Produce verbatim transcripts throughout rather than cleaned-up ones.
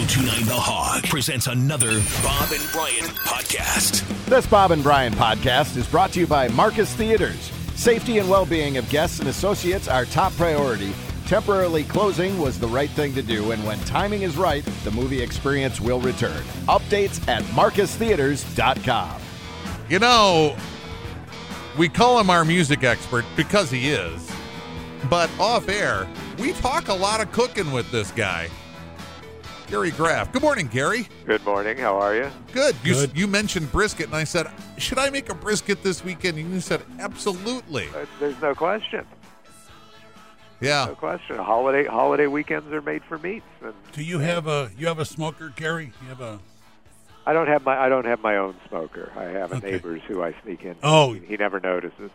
ten twenty-nine The Hog presents another Bob and Brian podcast. This Bob and Brian podcast is brought to you by Marcus Theaters. Safety and well-being of guests and associates are top priority. Temporarily closing was the right thing to do, and when timing is right, the movie experience will return. Updates at marcus theaters dot com. You know, we call him our music expert because he is, but off air, we talk a lot of cooking with this guy, Gary Graff. Good morning, Gary. Good morning. How are you? Good. You, Good. you mentioned brisket, and I said, should I make a brisket this weekend? And you said, absolutely. Uh, There's no question. Yeah. No question. Holiday holiday weekends are made for meats, and Do you have a you have a smoker, Gary? You have a I don't have my I don't have my own smoker. I have a Okay. neighbor's who I sneak in. Oh. he, he never notices.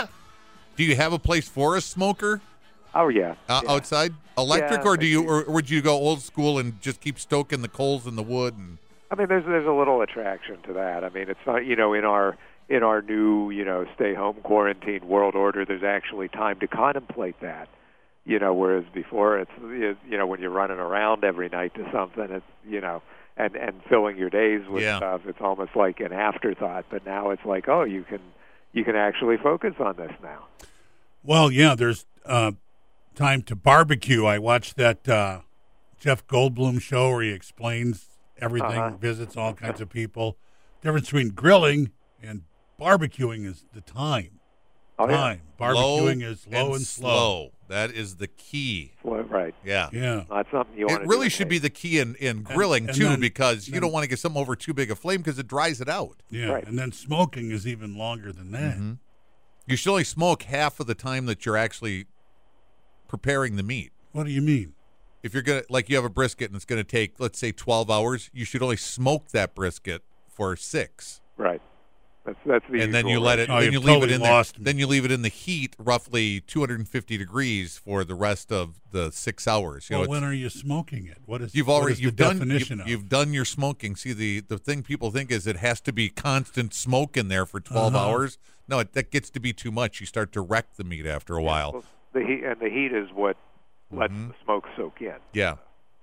Do you have a place for a smoker Oh yeah. uh, yeah. outside? Electric, Yeah, or do you, I or would you go old school and just keep stoking the coals in the wood? And I mean, there's there's a little attraction to that. I mean, it's not, you know, in our in our new, you know, stay home quarantine world order, there's actually time to contemplate that. You know, whereas before it's, you know, when you're running around every night to something, it's, you know, and and filling your days with Yeah. stuff, it's almost like an afterthought. But now it's like, oh, you can you can actually focus on this now. well, yeah. There's uh, time to barbecue. I watched that uh, Jeff Goldblum show where he explains everything, Uh-huh. visits all kinds of people. Difference between grilling and barbecuing is the time. Oh yeah, Time. Barbecuing is low and, slow. That is the key. Well, right. Yeah. Yeah. Not something you want It to really do should be the key in, in grilling, and too, then- because you then- don't want to get something over too big a flame because it dries it out. Yeah. Right. And then smoking is even longer than that. Mhm. You should only smoke half of the time that you're actually preparing the meat. What do you mean? If you're going to, like you have a brisket and it's going to take, let's say, twelve hours, you should only smoke that brisket for six. right. That's that's the And then you usual let rate. it, Oh, then you you've leave it totally in lost there. me. Then you leave it in the heat, roughly two hundred fifty degrees for the rest of the six hours. You Well, know, when it's- are you smoking it? What is You've what already is you've the done definition you've, of? you've done your smoking. See, the the thing people think is it has to be constant smoke in there for twelve Uh-huh. hours. No, it, that gets to be too much. You start to wreck the meat after a while. Well, the heat and the heat is what lets Mhm. the smoke soak in. Yeah,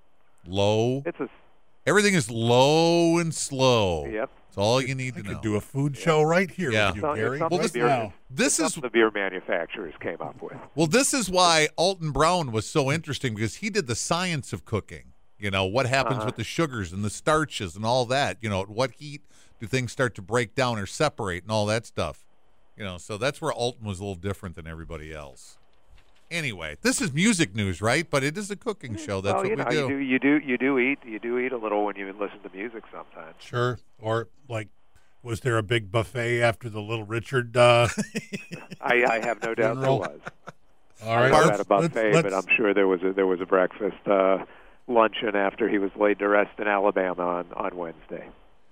low. It's a Everything is low and slow. yep. That's all you need I to could know. do a food show right here Yeah. with you, Some- Gary. some Well, of this- the beer, now. This is something the beer manufacturers came up with. well, this is why Alton Brown was so interesting, because he did the science of cooking. You know, what happens Uh-huh. with the sugars and the starches and all that. You know, at what heat do things start to break down or separate and all that stuff. You know, so that's where Alton was a little different than everybody else. Anyway, this is music news, right? But it is a cooking show. That's well, what you we know, do. You do, you do, you do eat, you do eat a little when you listen to music sometimes. Sure. Or like, was there a big buffet after the Little Richard? Uh, I, I have no doubt there General. was. all I right. was let's- at a buffet, let's- but I'm sure there was a, there was a breakfast uh, luncheon after he was laid to rest in Alabama on, on Wednesday.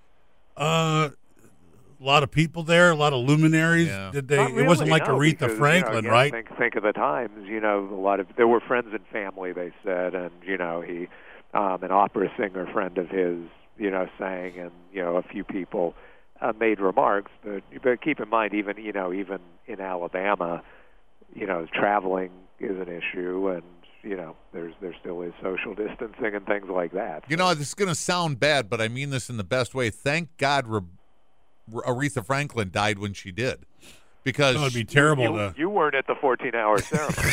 Uh, a lot of people there, a lot of luminaries. Yeah. Did they? Not it wasn't really, like no, Aretha because, you know, Franklin, again, right? Think, think of the times, you know, a lot of there were friends and family. They said, and you know, he, um, an opera singer friend of his, you know, sang, and you know, a few people uh, made remarks. But, but keep in mind, even you know, even in Alabama, you know, traveling is an issue, and you know, there's there still is social distancing and things like that. You know, this is going to sound bad, but I mean this in the best way. Thank God Re- Re- Aretha Franklin died when she did. Because That would be terrible you, to. you weren't at the fourteen-hour ceremony.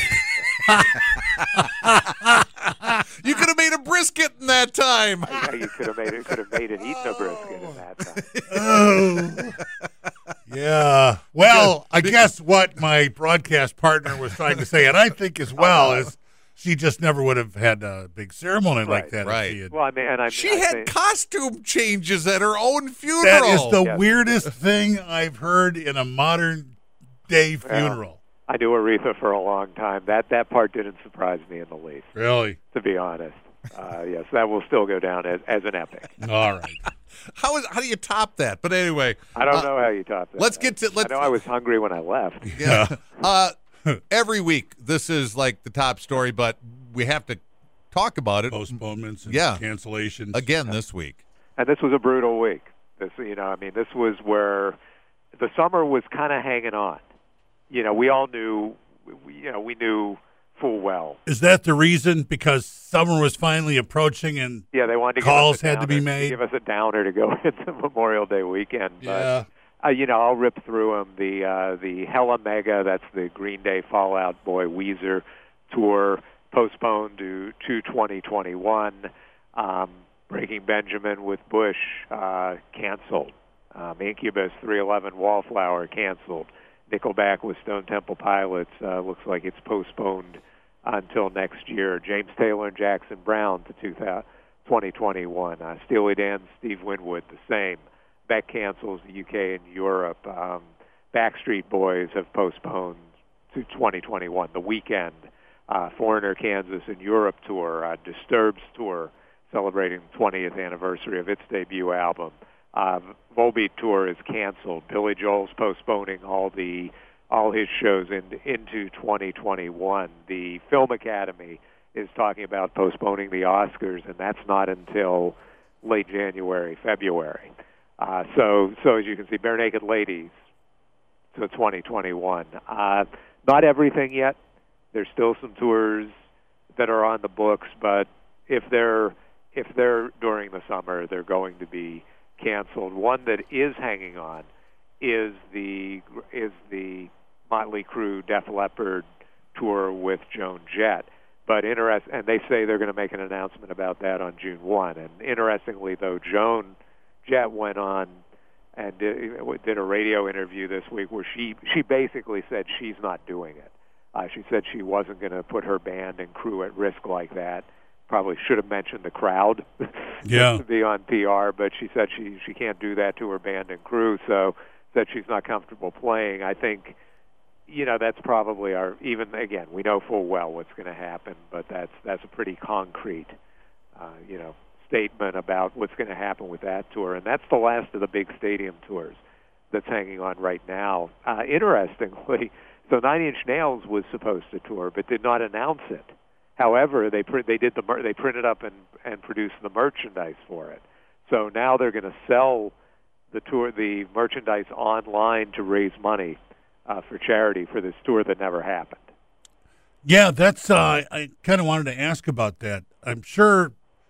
you could have made a brisket in that time. Yeah, you could have made it. Could have made it eaten a brisket in that time. Oh. Yeah. Well, I guess what my broadcast partner was trying to say, and I think as well, Uh-huh. is she just never would have had a big ceremony like Right. that. if Right. she had- Well, I mean, and I She I had think- costume changes at her own funeral. that is the Yes. weirdest thing I've heard in a modern day funeral. I knew Aretha for a long time. That that part didn't surprise me in the least, Really? to be honest. Uh, yes, that will still go down as, as an epic. All right. How is how do you top that? But anyway, I don't uh, know how you top that. let's get to- let's- I know I was hungry when I left. Yeah. uh, every week, this is like the top story, but we have to talk about it Postponements and Yeah. cancellations. again this week. And this was a brutal week. This, you know, I mean, this was where the summer was kind of hanging on. You know, we all knew, we, you know, we knew full well. Is that the reason? Because summer was finally approaching and Yeah, they wanted to calls give us a had to be downer- made. Give us a downer to go into Memorial Day weekend. Yeah. But, uh, you know, I'll rip through them. The uh, the Hella Mega, that's the Green Day, Fall Out Boy, Weezer tour, postponed to, to twenty twenty-one. Um, Breaking Benjamin with Bush, uh, canceled. Um, Incubus, three eleven Wallflower, canceled. Nickelback with Stone Temple Pilots, uh, looks like it's postponed until next year. James Taylor and Jackson Brown to twenty twenty-one. Uh, Steely Dan, Steve Winwood, the same. Beck cancels the U K and Europe. Um, Backstreet Boys have postponed to twenty twenty-one. The Weeknd, uh, Foreigner, Kansas and Europe tour. Uh, Disturbed's tour, celebrating the twentieth anniversary of its debut album. Uh, Volbeat tour is canceled. Billy Joel's postponing all the all his shows in, into twenty twenty-one. The Film Academy is talking about postponing the Oscars, and that's not until late January, February. Uh, so, so as you can see, Bare Naked Ladies to twenty twenty-one. Uh, not everything yet. There's still some tours that are on the books, but if they're if they're during the summer, they're going to be canceled. One that is hanging on is the is the Motley Crue Def Leppard tour with Joan Jett. But interest, and they say they're going to make an announcement about that on June first. And interestingly, though, Joan Jett went on and did, did a radio interview this week where she she basically said she's not doing it. Uh, she said she wasn't going to put her band and crew at risk like that. Probably should have mentioned the crowd Yeah. to be on P R, but she said she, she can't do that to her band and crew, so said she's not comfortable playing. I think, you know, that's probably our, even, again, we know full well what's going to happen, but that's that's a pretty concrete, uh, you know, statement about what's going to happen with that tour, and that's the last of the big stadium tours that's hanging on right now. Uh, interestingly, so Nine Inch Nails was supposed to tour, but did not announce it. However, they pr- they did the mer- they printed up and, and produced the merchandise for it. So now they're going to sell the tour the merchandise online to raise money uh, for charity for this tour that never happened. Yeah, that's. Uh, I kind of wanted to ask about that. I'm sure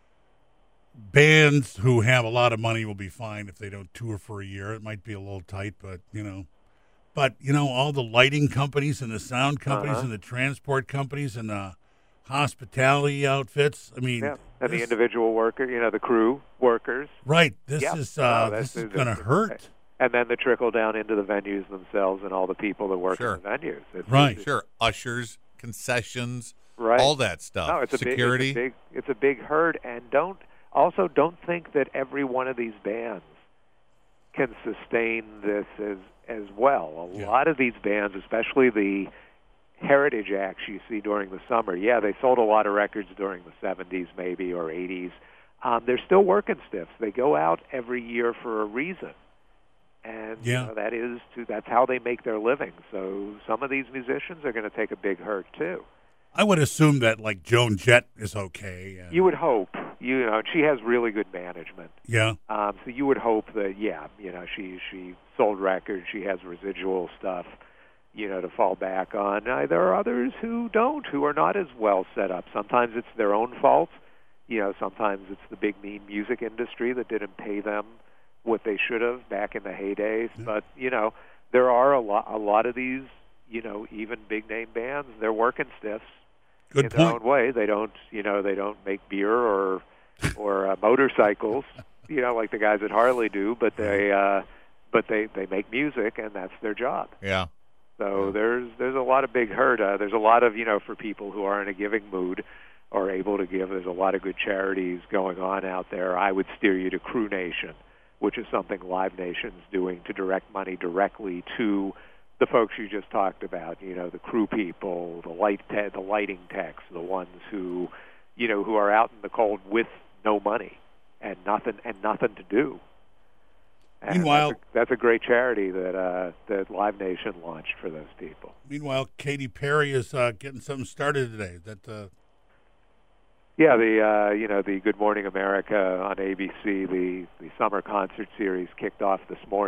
bands who have a lot of money will be fine if they don't tour for a year. It might be a little tight, but you know. But you know, all the lighting companies and the sound companies Uh-huh. and the transport companies and the hospitality outfits. I mean, Yeah, and the this- individual worker, you know, the crew workers. right. This Yep. is No, uh, that's- this is that's- going to that's- hurt. And then the trickle down into the venues themselves and all the people that work Sure. in the venues. It's, Right. it's- Sure, ushers, concessions, right. all that stuff. No, it's a Security. big, it's a big, it's a big hurt, and don't also don't think that every one of these bands can sustain this as as well. A Yeah. lot of these bands, especially the heritage acts you see during the summer, yeah, they sold a lot of records during the seventies, maybe or eighties. Um, they're still working stiffs. They go out every year for a reason, and Yeah. you know, that is to that's how they make their living. So some of these musicians are going to take a big hurt too. I would assume that like Joan Jett is okay. And, You would hope, you know, and she has really good management. yeah. Um, so you would hope that, yeah, you know, she she sold records, she has residual stuff, you know, to fall back on. Uh, there are others who don't, who are not as well set up. Sometimes it's their own fault. You know, sometimes it's the big mean music industry that didn't pay them what they should have back in the heydays. Yeah. But you know, there are a lot a lot of these, you know, even big name bands. They're working stiffs. Good in their point. own way. They don't, you know, they don't make beer or or uh, motorcycles, you know, like the guys at Harley do. But they, uh, but they, they make music, and that's their job. Yeah. So there's there's a lot of big hurt. Uh, there's a lot of, you know, for people who are in a giving mood or able to give. There's a lot of good charities going on out there. I would steer you to Crew Nation, which is something Live Nation's doing to direct money directly to the folks you just talked about, you know, the crew people, the light, te- the lighting techs, the ones who, you know, who are out in the cold with no money and nothing and nothing to do. And Meanwhile- that's a, that's a great charity that uh, that Live Nation launched for those people. Meanwhile, Katy Perry is uh, getting something started today. That uh, Yeah, the uh, you know the Good Morning America on A B C, the the summer concert series kicked off this morning.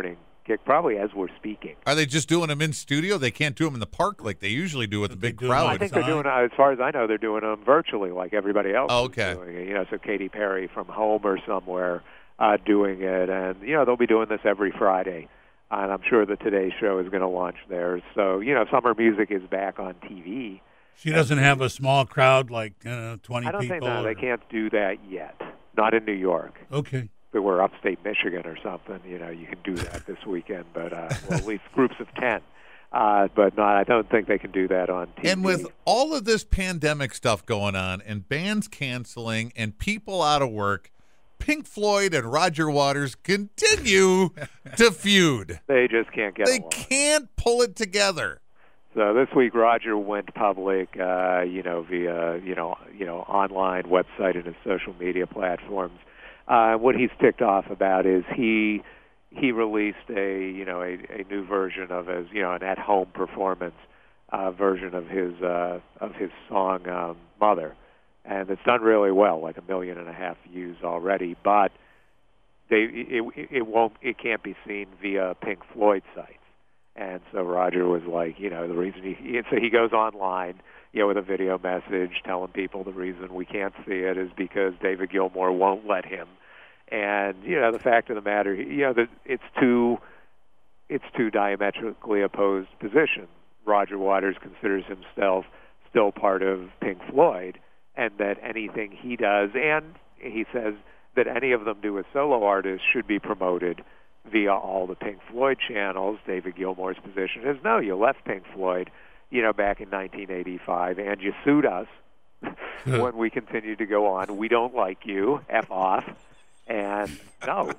kick probably as we're speaking. Are they just doing them in studio? They can't do them in the park like they usually do with the They big do 'em crowd. I think they're doing, as far as I know, they're doing them virtually like everybody else Oh, okay. is doing it. You know, so Katy Perry from home or somewhere uh, doing it. And, you know, they'll be doing this every Friday. And I'm sure the Today Show is going to launch theirs. So, you know, summer music is back on T V. She doesn't have a small crowd like uh, twenty I don't people. think no, or- they can't do that yet. Not in New York. Okay. If it were upstate Michigan or something, you know, you can do that this weekend. But uh, well, at least groups of ten. Uh, but not, I don't think they can do that on T V. And with all of this pandemic stuff going on and bands canceling and people out of work, Pink Floyd and Roger Waters continue to feud. They just can't get They along. can't pull it together. So this week, Roger went public, uh, you know, via you know, you know, online website and his social media platforms. Uh, what he's ticked off about is he he released a you know a, a new version of his you know an at-home performance uh, version of his uh, of his song um, Mother, and it's done really well, like a million and a half views already. But they it, it won't it can't be seen via Pink Floyd sites. And so Roger was like, you know, the reason he, so he goes online, you know, with a video message telling people the reason we can't see it is because David Gilmour won't let him. And, you know, the fact of the matter, you know, that it's two, it's two diametrically opposed positions. Roger Waters considers himself still part of Pink Floyd, and that anything he does, and he says that any of them do as solo artists should be promoted via all the Pink Floyd channels. David Gilmour's position is, no, you left Pink Floyd, you know, back in nineteen eighty-five, and you sued us when we continued to go on. We don't like you. F off. And no.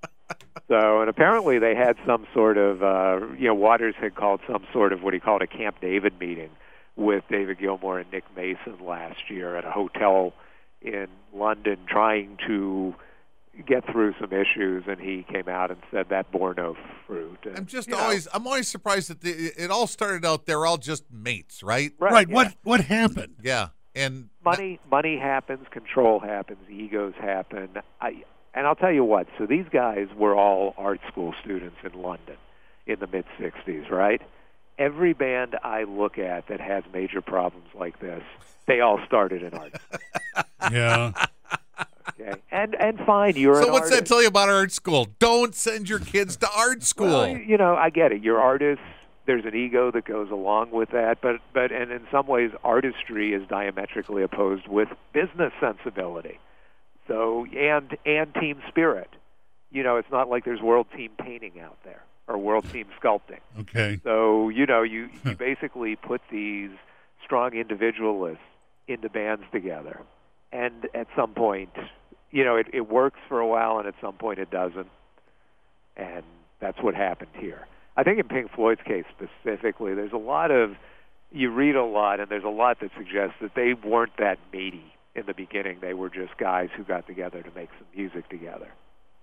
So, and apparently they had some sort of, uh, you know, Waters had called some sort of what he called a Camp David meeting with David Gilmour and Nick Mason last year at a hotel in London trying to get through some issues, and he came out and said that bore no fruit. And, I'm just you know, always, I'm always surprised that the, it all started out. They're all just mates, right? right. Right. yeah. What What happened? Yeah, and money money happens, control happens, egos happen. I and I'll tell you what. So these guys were all art school students in London in the mid sixties, right? Every band I look at that has major problems like this, they all started in art school. Yeah. Okay, and and fine, you're so an what's that artist. tell you about art school? Don't send your kids to art school. Well, you know, I get it. You're artists. There's an ego that goes along with that, but but and in some ways, artistry is diametrically opposed with business sensibility. So and and team spirit. You know, it's not like there's world team painting out there or world team sculpting. Okay. So you know, you you basically put these strong individualists into bands together, and at some point, you know, it, it works for a while, and at some point it doesn't, and that's what happened here. I think in Pink Floyd's case specifically, there's a lot of, you read a lot, and there's a lot that suggests that they weren't that matey in the beginning. They were just guys who got together to make some music together.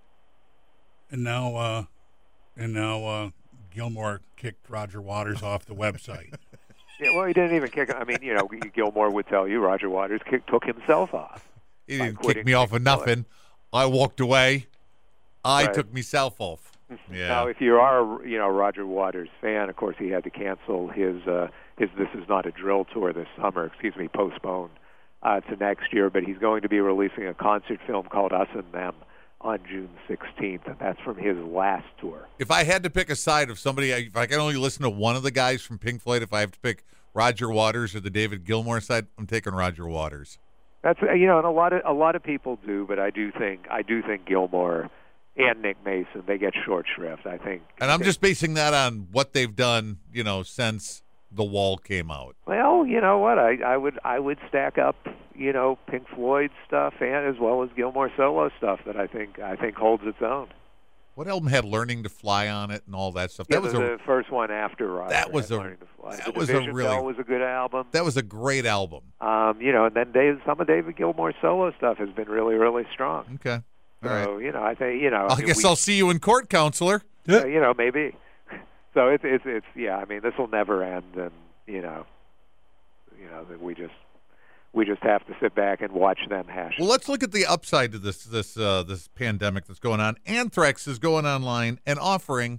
And now, uh, and now uh, Gilmour kicked Roger Waters off the website. Yeah, well, he didn't even kick. I mean, you know, Gilmour would tell you Roger Waters kick, took himself off. He by didn't kick quitting me off Pink of nothing. I walked away. I Right. took myself off. Yeah. Now, if you are, you know, Roger Waters fan, of course, he had to cancel his uh, his "This Is Not a Drill" tour this summer. Excuse me, postponed uh, to next year. But he's going to be releasing a concert film called "Us and Them" on June sixteenth, and that's from his last tour. If I had to pick a side of somebody, if I can only listen to one of the guys from Pink Floyd, if I have to pick Roger Waters or the David Gilmour side, I'm taking Roger Waters. That's you know, and a lot of a lot of people do, but I do think I do think Gilmour and Nick Mason, they get short shrift, I think. And I'm they, just basing that on what they've done, you know, since The Wall came out. Well, you know what? I, I would I would stack up, you know, Pink Floyd stuff and as well as Gilmour solo stuff that I think I think holds its own. What album had Learning to Fly on it and all that stuff? Yeah, That was the, a the first one after Roger. that was had a- Learning to Fly. that the was a Division really- Bell was a good album. that was a great album. Um, you know, and then Dave, some of David Gilmour's solo stuff has been really, really strong. Okay. All right. So you know, I think you know. I mean, guess we, I'll see you in court, counselor. uh, you know, maybe. So it's it's it's yeah. I mean, this will never end, and you know, you know that we just we just have to sit back and watch them hash. Well, let's look at the upside to this this uh, this pandemic that's going on. Anthrax is going online and offering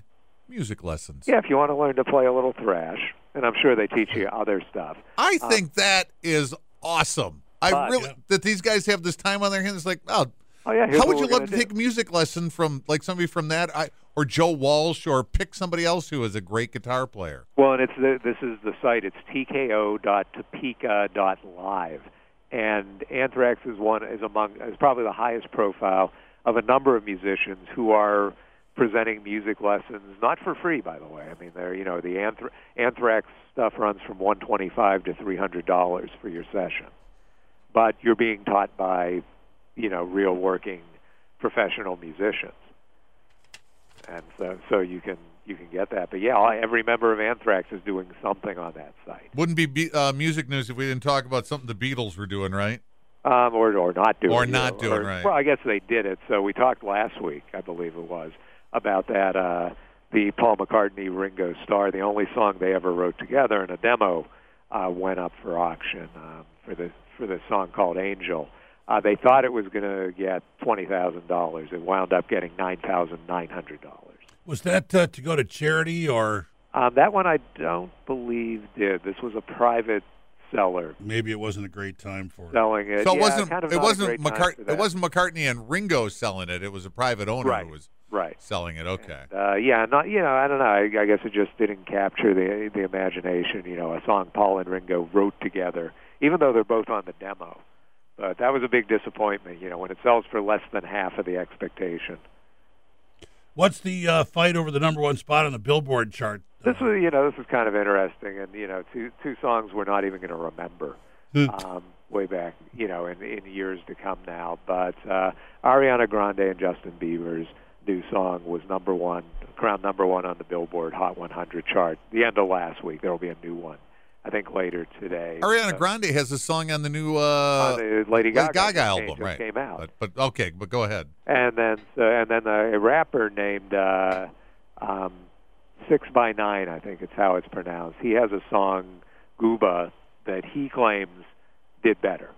Music lessons. Yeah, if you want to learn to play a little thrash, and I'm sure they teach you other stuff. I Um, think that is awesome. I but- really that these guys have this time on their hands. It's like, oh, Oh yeah, here's how would what you we're love gonna to do. take a music lesson from like somebody from that, I, or Joe Walsh, or pick somebody else who is a great guitar player? Well, and it's the, this is the site. It's t k o dot topeka dot live, and Anthrax is one is among is probably the highest profile of a number of musicians who are presenting music lessons, not for free, by the way. I mean, they're you know the Anthra- Anthrax stuff runs from one twenty five to three hundred dollars for your session, but you're being taught by you know real working professional musicians. And so, so you can you can get that. But yeah, every member of Anthrax is doing something on that site, Wouldn't be, be uh, music news if we didn't talk about something the Beatles were doing, right? um, or or not doing, Or you not know, doing, or- right. Well, I guess they did it. So we talked last week, I believe it was, about that uh, the Paul McCartney Ringo Starr, the only song they ever wrote together, and a demo uh, went up for auction um, for the for the song called Angel. Uh, they thought it was going to get twenty thousand dollars. It wound up getting nine thousand nine hundred dollars. Was that uh, to go to charity, or Um, that one I don't believe did. This was a private seller maybe it wasn't a great time for it? selling it. So it Yeah, wasn't kind of it not a wasn't great time McCart- for it that. wasn't McCartney and Ringo selling it. It was a private owner Right. who was right. selling it. Okay. Uh, yeah, not you know I don't know. I, I guess it just didn't capture the the imagination. You know, a song Paul and Ringo wrote together, even though they're both on the demo. But that was a big disappointment. You know, when it sells for less than half of the expectation. What's the uh, fight over the number one spot on the Billboard chart? This was, you know, this is kind of interesting, and you know, two two songs we're not even going to remember um, way back, you know, in in years to come now. But uh, Ariana Grande and Justin Bieber's new song was number one, crowned number one on the Billboard Hot one hundred chart. The end of last week, there will be a new one, I think, later today. Ariana So- Grande has a song on the new uh, on the Lady Lady Gaga, Gaga just album, came, right? Came out. But, but okay, but go ahead. And then, so, and then a, a rapper named uh, um, Six by Nine, I think it's how it's pronounced. He has a song, Gooba, that he claims did better.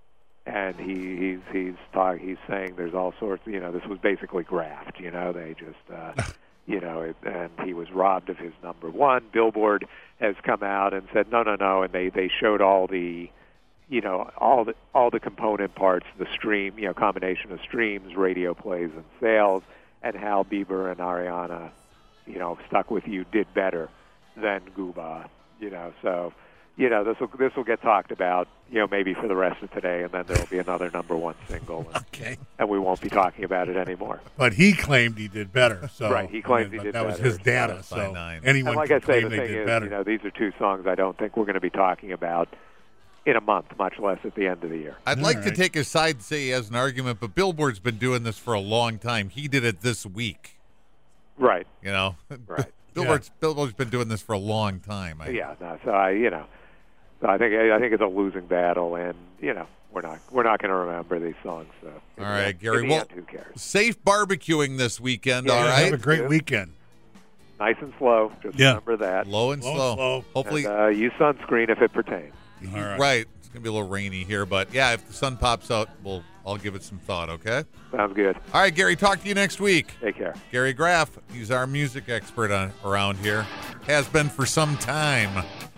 And he, he's he's talk, he's saying there's all sorts. You know, this was basically graft. You know, they just, uh, you know, it, and he was robbed of his number one. Billboard has come out and said no, no, no, and they they showed all the. You know, all the all the component parts, the stream, you know, combination of streams, radio plays, and sales, and how Bieber and Ariana, you know, Stuck With You did better than Gooba. You know, so, you know, this will this will get talked about, you know, maybe for the rest of today, and then there will be another number one single, and, Okay, and we won't be talking about it anymore. but he claimed he did better. So Right, he claimed I mean, he did that was better, his data. so- By So nine. anyone And like I can say, claim the they thing did is, better. you know, these are two songs I don't think we're going to be talking about in a month, much less at the end of the year. I'd All like to right. take his side, say he has an argument, but Billboard's been doing this for a long time. He did it this week, Right. you know. Right. Billboard's Billboard's been doing this for a long time. I, Yeah, no, so I, you know, so I think I think it's a losing battle, and you know, we're not we're not going to remember these songs. So, in All the right, end- Gary, in the well- end, who cares? Safe barbecuing this weekend. Yeah, all Yeah, right. have a great Yeah. weekend. Nice and slow. Just Yeah. remember that. Low and Low and slow. slow. Hopefully, And, uh, use sunscreen if it pertains. All right. right. It's gonna be a little rainy here, but yeah, if the sun pops out, we'll I'll give it some thought. Okay. Sounds good. All right, Gary. Talk to you next week. Take care. Gary Graff. He's our music expert on, around here. Has been for some time.